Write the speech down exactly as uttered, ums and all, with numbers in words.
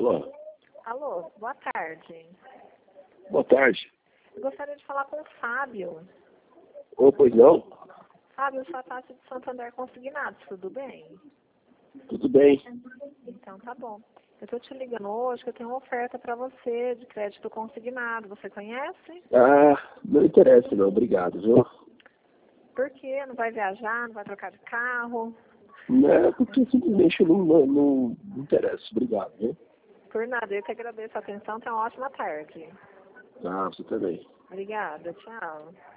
Alô? Alô, boa tarde. Boa tarde. Eu gostaria de falar com o Fábio. Ô, pois não? Fábio, eu sou a Tati de Santander Consignados, tudo bem? Tudo bem. Então tá bom. Eu estou te ligando hoje que eu tenho uma oferta para você de crédito consignado. Você conhece? Ah, não interessa não, obrigado, viu? Por quê? Não vai viajar, não vai trocar de carro? Não, porque simplesmente não, não, não, não interessa, obrigado, viu? Por nada, eu que agradeço a atenção. Tenha uma ótima tarde. Ah, você também. Obrigada, tchau.